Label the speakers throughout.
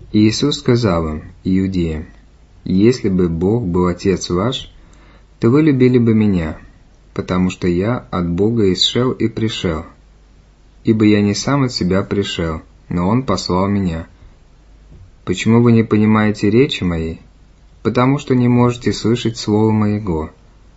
Speaker 1: Иисус сказал им, иудеям: «Если бы Бог был Отец ваш, то вы любили бы Меня, потому что Я от Бога исшел и пришел. Ибо Я не сам от себя пришел, но Он послал Меня. Почему вы не понимаете речи Моей? Потому что не можете слышать слова Моего».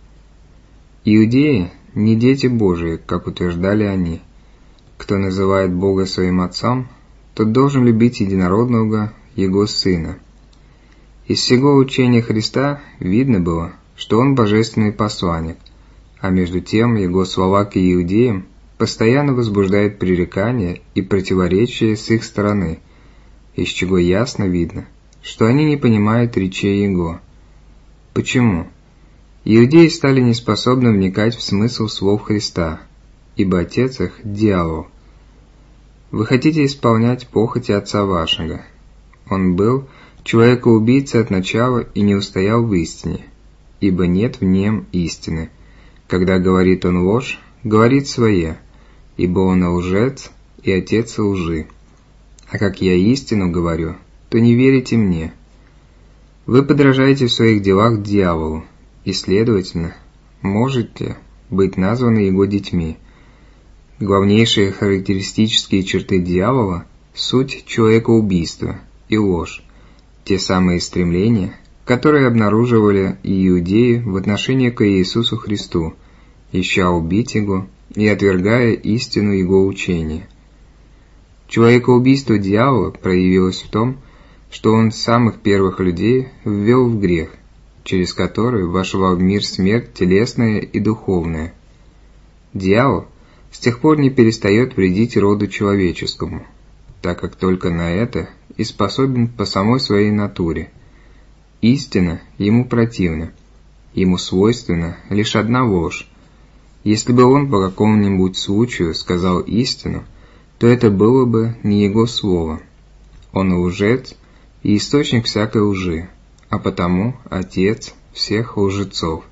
Speaker 1: Иудеи не дети Божии, как утверждали они. Кто называет Бога своим Отцом, тот должен любить единородного Его Сына. Из всего учения Христа видно было, что Он божественный посланник, а между тем Его слова к иудеям постоянно возбуждают пререкания и противоречия с их стороны, из чего ясно видно, что они не понимают речей Его. Почему? Иудеи стали неспособны вникать в смысл слов Христа, ибо отец их – дьявол. Вы хотите исполнять похоти отца вашего. Он был человекоубийцей от начала и не устоял в истине, ибо нет в нем истины. Когда говорит он ложь, говорит свое, ибо он лжец и отец лжи. А как я истину говорю, то не верите мне. Вы подражаете в своих делах дьяволу, и, следовательно, можете быть названы его детьми. Главнейшие характеристические черты дьявола – суть человекоубийства и ложь, те самые стремления, которые обнаруживали и иудеи в отношении к Иисусу Христу, ища убить Его и отвергая истину Его учения. Человекоубийство дьявола проявилось в том, что он с самых первых людей ввел в грех, через который вошла в мир смерть телесная и духовная. Дьявол с тех пор не перестает вредить роду человеческому, так как только на это и способен по самой своей натуре. Истина ему противна, ему свойственна лишь одна ложь. Если бы он по какому-нибудь случаю сказал истину, то это было бы не его слово. Он лжец и источник всякой лжи, а потому отец всех лжецов.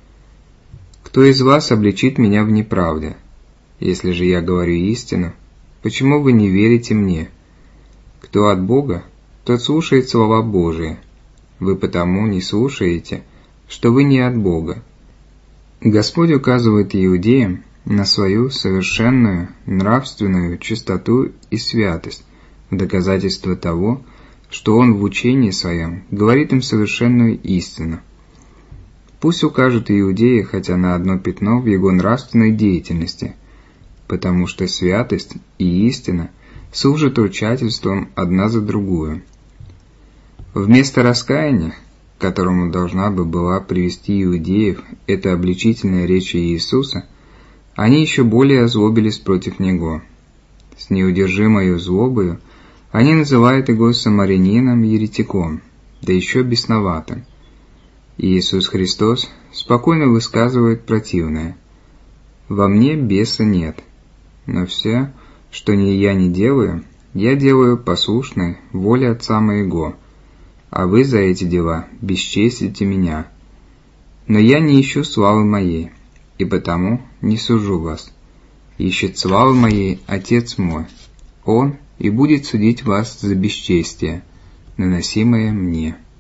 Speaker 1: Кто из вас обличит меня в неправде? Если же я говорю истину, почему вы не верите мне? Кто от Бога, тот слушает слова Божии. Вы потому не слушаете, что вы не от Бога. Господь указывает иудеям на свою совершенную нравственную чистоту и святость в доказательство того, что Он в учении Своем говорит им совершенную истину. Пусть укажут иудеи хотя на одно пятно в Его нравственной деятельности, потому что святость и истина служат ручательством одна за другую. Вместо раскаяния, к которому должна бы была привести иудеев эта обличительная речь Иисуса, они еще более озлобились против Него. С неудержимой злобою они называют Его самарянином-еретиком, да еще бесноватым. Иисус Христос спокойно высказывает противное: «Во мне беса нет, но все, что я не делаю, я делаю послушной воле Отца Моего, а вы за эти дела бесчестите Меня. Но я не ищу славы Моей, и потому не сужу вас. Ищет славы Моей Отец Мой, Он и будет судить вас за бесчестие, наносимое Мне».